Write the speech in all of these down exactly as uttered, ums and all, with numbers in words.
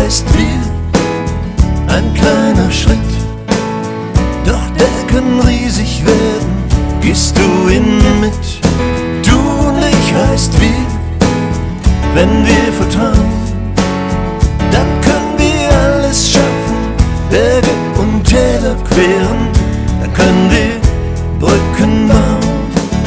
heißt wir, ein kleiner Schritt, doch der kann riesig werden, gehst du ihn mit. Du und ich heißt wir, wenn wir vertrauen, dann können wir alles schaffen, Berge und Täler queren, dann können wir Brücken bauen.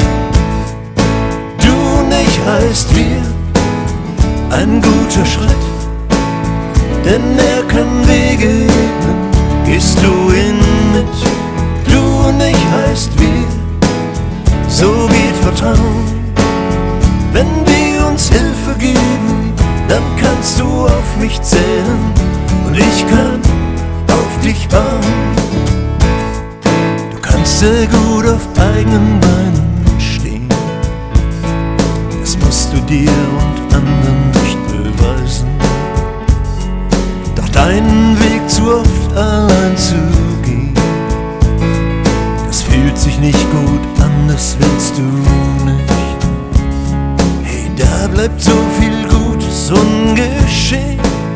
Du und ich heißt wir, ein guter Schritt, denn er kann Wege ebnen, gehst du ihn mit. Du und ich heißt wir, so geht Vertrauen. Wenn wir uns Hilfe geben, dann kannst du auf mich zählen und ich kann auf dich bauen. Du kannst sehr gut auf eigenen Beinen stehen, das musst du dir und anderen nicht beweisen. Doch deinen Weg zu oft allein zu gehen, das fühlt sich nicht gut an, das willst du nicht. Hey, da bleibt so viel Gutes ungeschehen,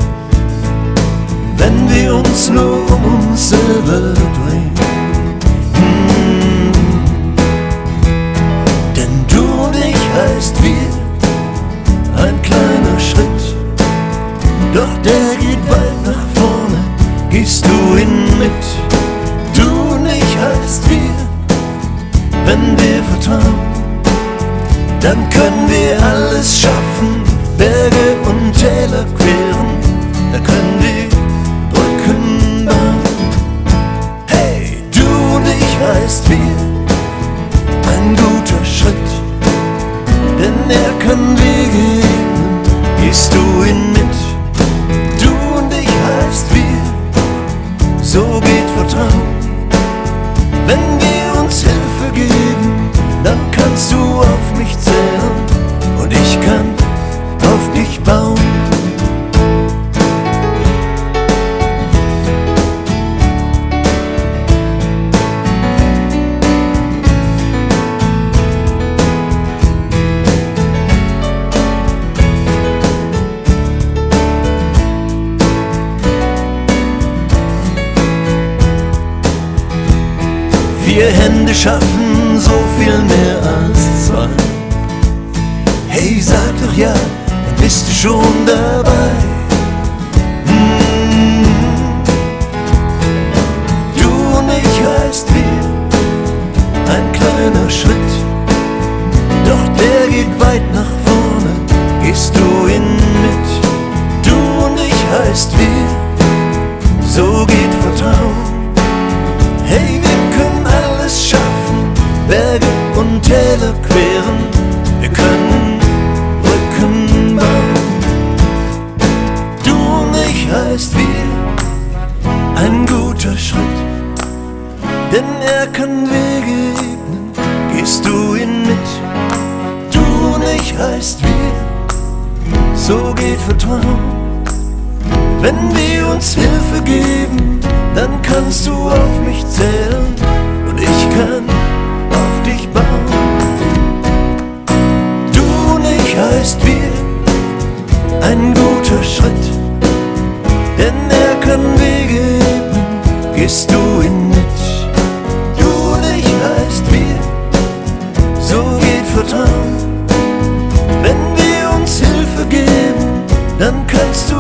wenn wir uns nur um uns selber drehen. Hm. Denn du und ich heißt wir, ein kleiner Schritt, doch der geht weit nach vorne, gehst du ihn mit. Du und ich heißt wir, wenn wir vertrauen, dann können wir alles schaffen, Berge und Täler queren, dann können wir Brücken bauen. Hey, du und ich heißt wir, ein guter Schritt, denn er kann Wege ebnen, gehst du ihn mit. Du und ich heißt wir, so geht Vertrauen. Wenn wir uns Hilfe geben, dann kannst du auf mich zählen und ich kann auf dich bauen. Vier Hände schaffen so viel mehr als zwei. Hey, sag doch ja, dann bist du schon dabei. Hm. Du und ich heißt wir, ein kleiner Schritt, doch der geht weit nach vorne, gehst du ihn mit. Du und ich heißt wir, so geht Vertrauen. Hey, wir können alles schaffen, Berge und Täler queren, wir können Brücken bauen. Du und ich heißt wir, ein guter Schritt, denn er kann Wege ebnen, gehst du ihn mit. Du und ich heißt wir, so geht Vertrauen. Wenn wir uns Hilfe geben, dann kannst du auf mich zählen und ich kann auf dich bauen. Du und ich heißt wir, ein guter Schritt, denn er kann Wege ebnen, gehst du ihn mit. Du und ich heißt wir, so geht Vertrauen. Wenn wir uns Hilfe geben, dann kannst du